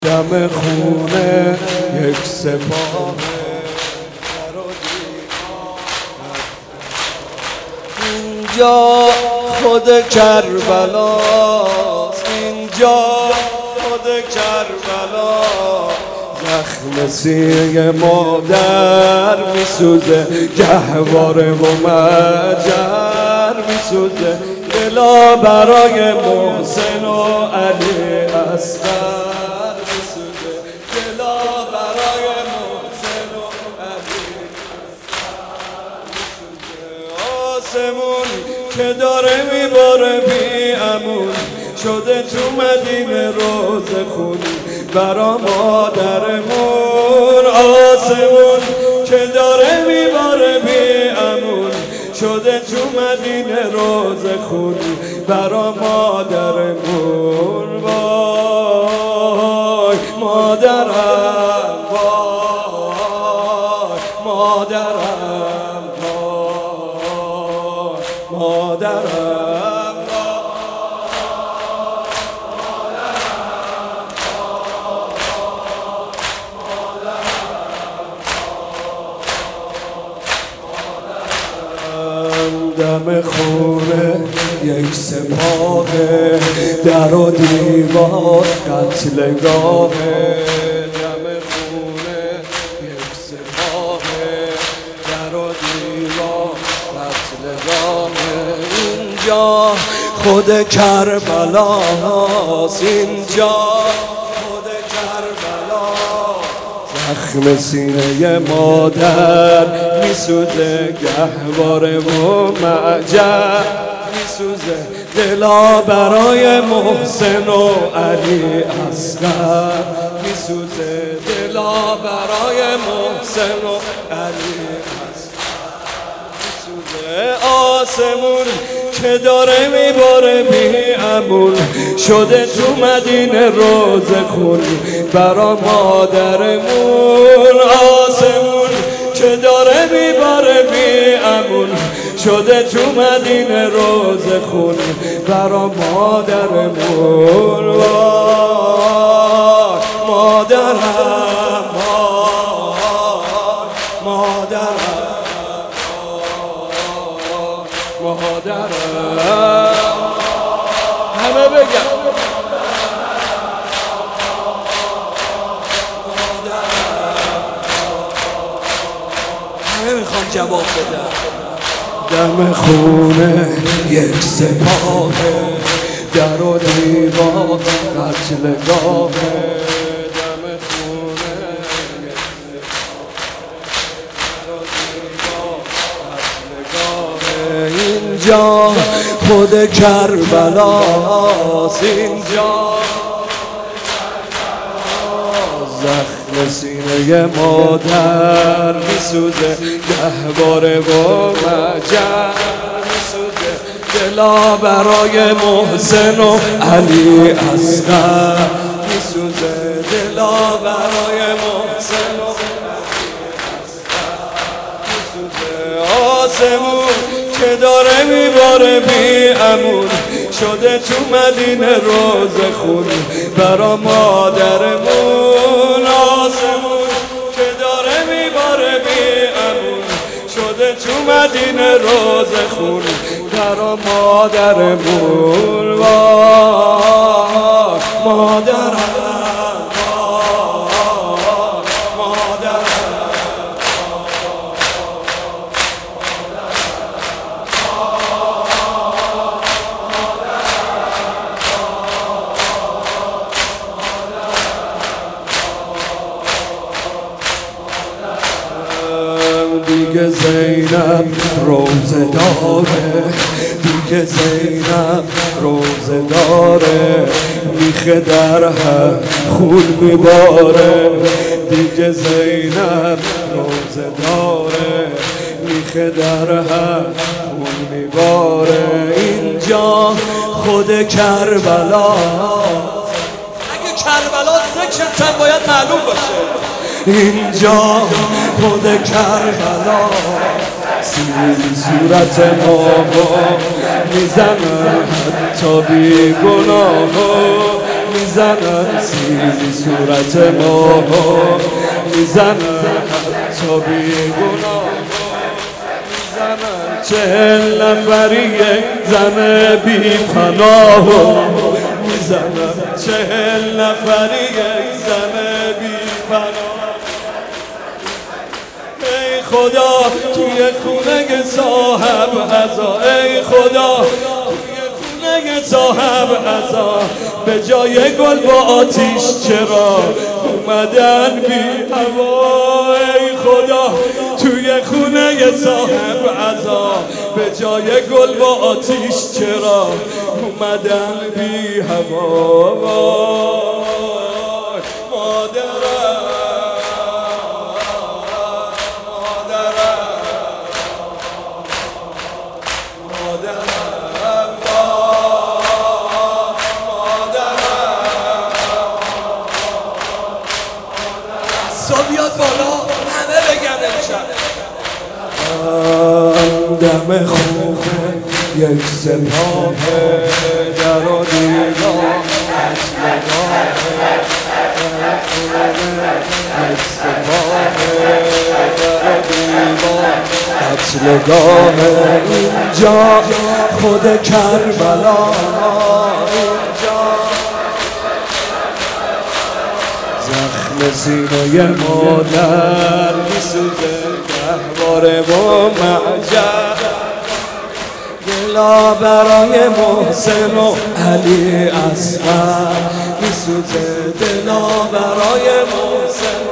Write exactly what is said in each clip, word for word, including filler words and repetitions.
دم خونه یک سپاه اینجا خود کربلاست، اینجا خود کربلا. زخم سینه مادر میسوزه، گهواره و مجر میسوزه. دلا برای محسن و علی اصغر میسوزه، دلا برای محسن و علی اصغر میسوزه. آسمون که داره میباره بی امون، شده تو مدینه روز خونی برا مادرمون. آسمون که داره میباره بی امون، شده تو مدینه روز خونی برا مادرمون. وای مادرم، وای مادرم، وای مادرم. دم خونه یک سپاه، در و دیوار قتلگاه. دم خونه یک سپاه، در و دیوار قتلگاه. اینجا خود کربلاست، اینجا خود کربلا. زخم سینه مادر میسوزه، گهواره و معجر میسوزه. دلا برای محسن و علی اصغر میسوزه، دلا برای محسن و علی اصغر میسوزه. آسمون که داره میباره بی امون، شده تو مدینه روز خونی برا مادرمون. آسمون که داره میباره بی امون، شده تو مدینه روز خونی برا مادرمون. وای مادرم، وای مادرم، مادرم. همه بگم همه میخوام جواب بدم. دم خونه یک سپاه، در و دیوار قتلگاه. دم خونه یک سپاه، اینجا خود کربلاست، اینجا زخم سینه مادر میسوزه، گهواره و مجر میسوزه. دلا برای محسن و علی اصغر میسوزه، دلا برای محسن و علی اصغر میسوزه. آسمون که داره میباره بی امون، شده تو مدینه روز خونی برا مادرمون. آسمون که داره میباره بی امون، شده تو مدینه روز خونی برا مادرمون. وای مادرم، دیگه زینب روزه داره، دیگه زینب روزه داره. میخه در هم خون میباره، دیگه زینب روزه داره. میخه در هم خون میباره. اینجا خود کربلا، اگه کربلا ذکرتن باید معلوم باشه. اینجا خود کربلا، سیل صورت ما میزنه حتی بی گناه، میزنن سیری صورت ما میزنن حتی بیگناه میزنن چهل نفری یک زن بی پناه میزنن چهل نفری یک زن بی پناه ای خدا توی خونه صاحب عزا ای خدا توی خونه صاحب عزا به جای گل با آتیش چرا اومدن بی هوا ای خدا توی خونه صاحب عزا به جای گل با آتیش چرا اومدن بی هوا بیاد بالا همه بگن امشب دم خوبه یک سپاه در و دیوار یک سپاه در و دیوار قتلگاه اینجا خود کربلا زخم سینه مادر میسوزه گهواره با معجب دلا برای محسن و علی اصغر میسوزه دلا برای محسن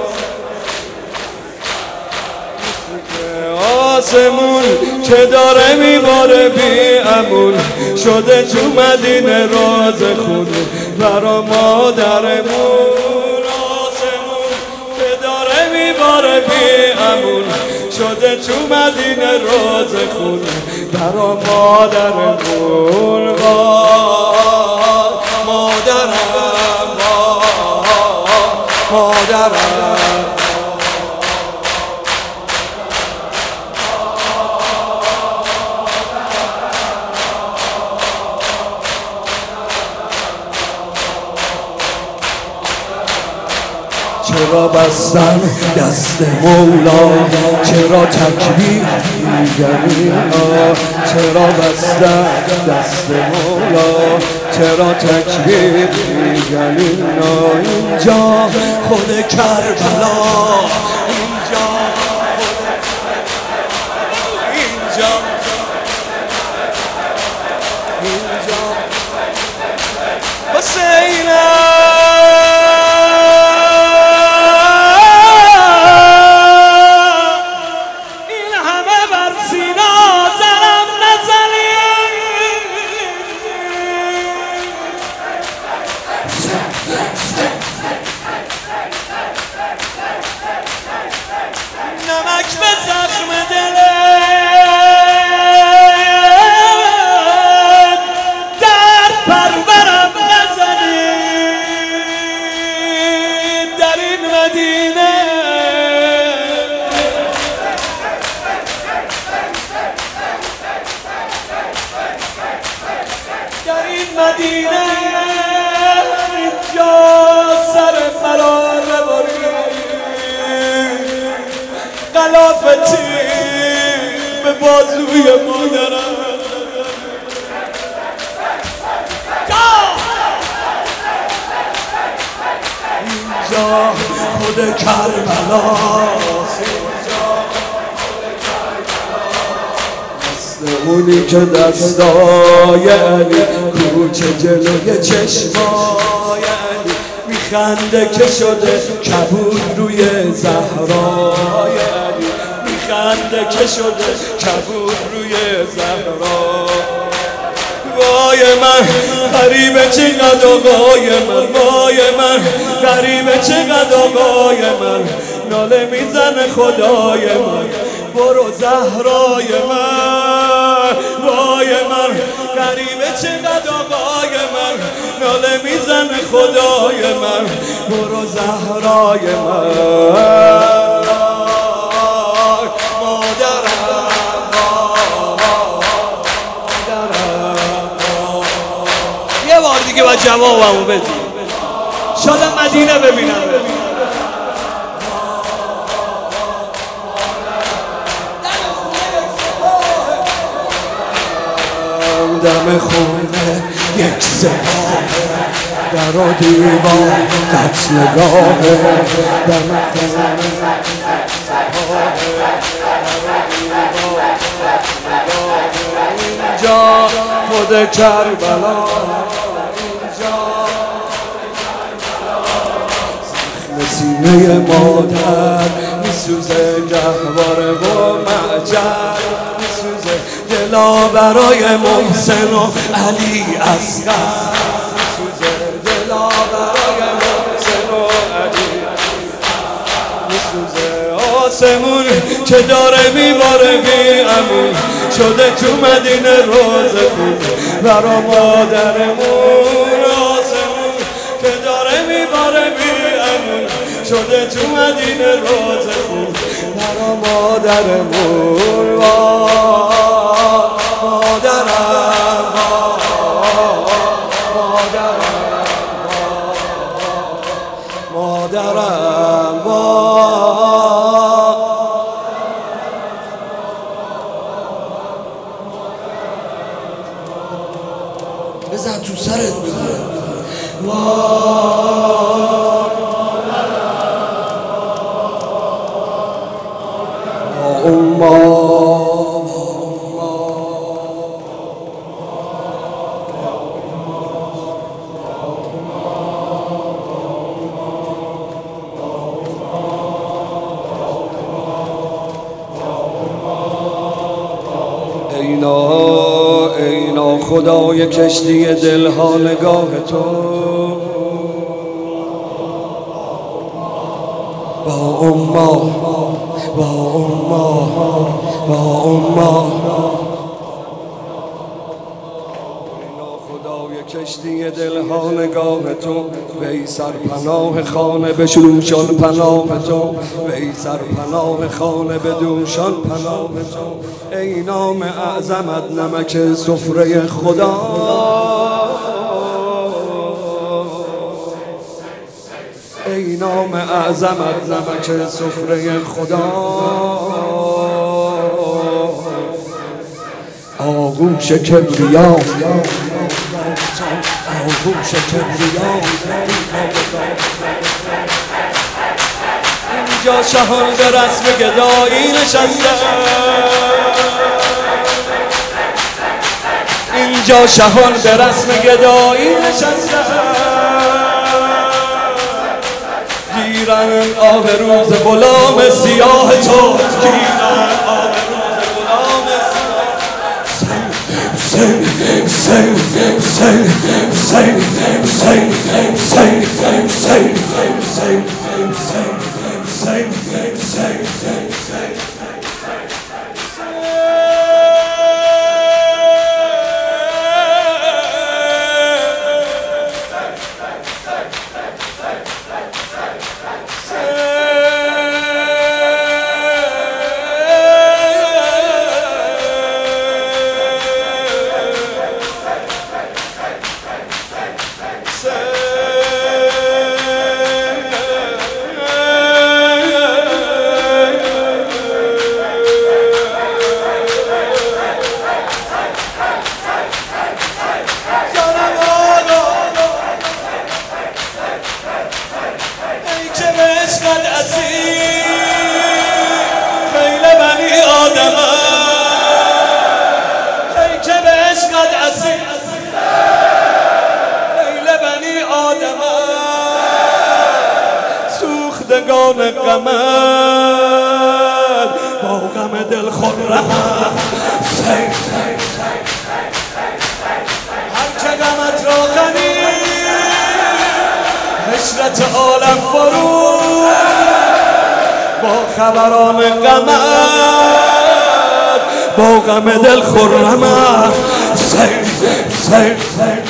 آسمون که داره میباره بی امون شده تو مدینه راز خون برا مادرمون باره بی امون شده تو مدینه راز خون برا مادرمون مادرم مادرم چرا بستن دست مولا چرا تکبیر میگن چرا بستن دست مولا چرا تکبیر میگن اینجا خود کربلا اینجا اینجا اینجا حسینم نمک به زخم دلت در پرورم نزنید در این مدینه در این مدینه اینجا سر مرا قلافتی به بازوی مادرم اینجا خود کربلاست مثل اونی که دستای علی کوچه جلوی چشمای علی میخنده که شده کبود روی زهرای علی میخنده که شده کبود روی زهرا وای من غریبه چقدر آقای من وای من غریبه چقدر آقای من ناله میزنه خدای من برو زهرای من وای من غریبه چقدر آقای من ناله میزنه خدای من برو زهرای من یه بار دیگه با جوابمو بدید شاید مدینه ببینم. دم خونه یک سپاه در و دیوار قط نگاهه دم خونه اینجا خود کربلا زخم سینه مادر میسوزه گهواره و معجر میسوزه دلا برای محسن و علی اصغر میسوزه دلا برای محسن و علی میسوزه آسمون که داره میباره بی امون شده تو مدینه روز خون برا مادرمون آسمون که داره میباره بی امون شده تو مدینه روز خون برا مادرمون مادرم مادرم مادرم بزن تو سرت بزن اینا اینا خدای کشتی دلها نگاه تو با اما با اما با اما اینا خدای کشتی دلها نگاه تو وی سرپناه خانه بشوشان پناه تو وی سرپناه خانه بدوشان پناه تو ای نام اعظمت نمک سفره خدا ای نام اعظمت نمک سفره خدا آغوش کبریا آغوش کبریا اینجا شهان به رسم گدایی نشستن اینجا شهان به رسم گدایی نشستن گیرن آب روز غلام سیاه تو گیرن آب روز غلام سیاه حسین حسین حسین حسین حسین حسین حسین حسین حسین حسین سوختگان غمت با غم دل خرم هر که غمت را غنی حشرت عالم فرو با خبران غمت با غم دل خرم سیر سیر